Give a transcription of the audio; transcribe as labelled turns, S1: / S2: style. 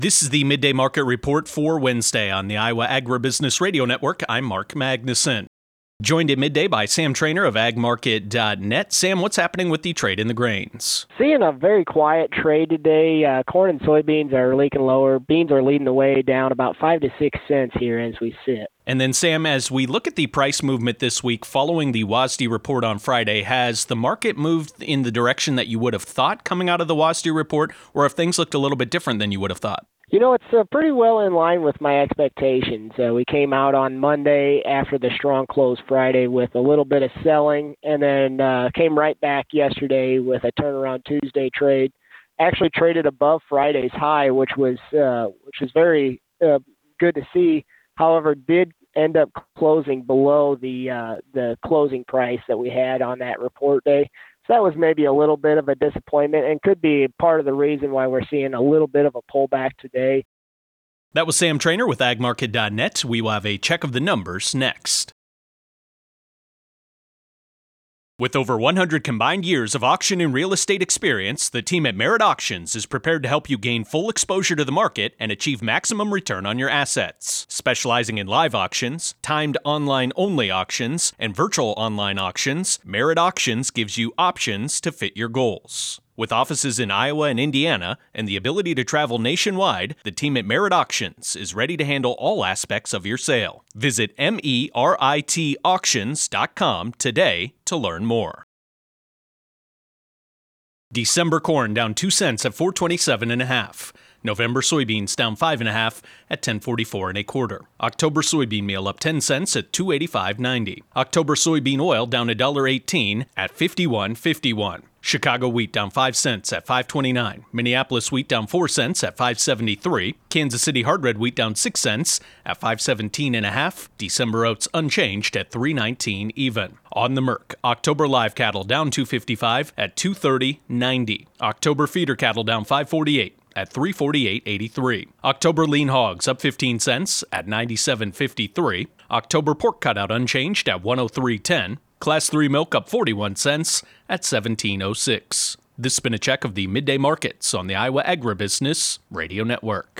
S1: This is the Midday Market Report for Wednesday on the Iowa Agribusiness Radio Network. I'm Mark Magnuson. Joined at midday by Sam Trainer of agmarket.net. Sam, what's happening with the trade in the grains?
S2: Seeing a very quiet trade today. Corn and soybeans are leaking lower. Beans are leading the way down about 5 to 6 cents here as we sit.
S1: And then, Sam, as we look at the price movement this week following the WASDE report on Friday, has the market moved in the direction that you would have thought coming out of the WASDE report, or have things looked a little bit different than you would have thought?
S2: You know, it's pretty well in line with my expectations. We came out on Monday after the strong close Friday with a little bit of selling, and then came right back yesterday with a turnaround Tuesday trade. Actually traded above Friday's high, which was very good to see. However, did end up closing below the closing price that we had on that report day. So that was maybe a little bit of a disappointment and could be part of the reason why we're seeing a little bit of a pullback today.
S1: That was Sam Trainer with agmarket.net. We will have a check of the numbers next. With over 100 combined years of auction and real estate experience, the team at Merit Auctions is prepared to help you gain full exposure to the market and achieve maximum return on your assets. Specializing in live auctions, timed online-only auctions, and virtual online auctions, Merit Auctions gives you options to fit your goals. With offices in Iowa and Indiana and the ability to travel nationwide, the team at Merit Auctions is ready to handle all aspects of your sale. Visit meritauctions.com today to learn more. December corn down 2 cents at 427.5. November soybeans down 5.5 at 1044.25. October soybean meal up 10 cents at 285.90. October soybean oil down $1.18 at 51.51. Chicago wheat down 5 cents at 5.29. Minneapolis wheat down 4 cents at 5.73. Kansas City hard red wheat down 6 cents at 5.17.5. December oats unchanged at 3.19 even. On the Merc, October live cattle down 2.55 at 230.90. October feeder cattle down 5.48 at 348.83. October lean hogs up 15 cents at 97.53. October pork cutout unchanged at 103.10. Class 3 milk up 41 cents at 17.06. This has been a check of the midday markets on the Iowa Agribusiness Radio Network.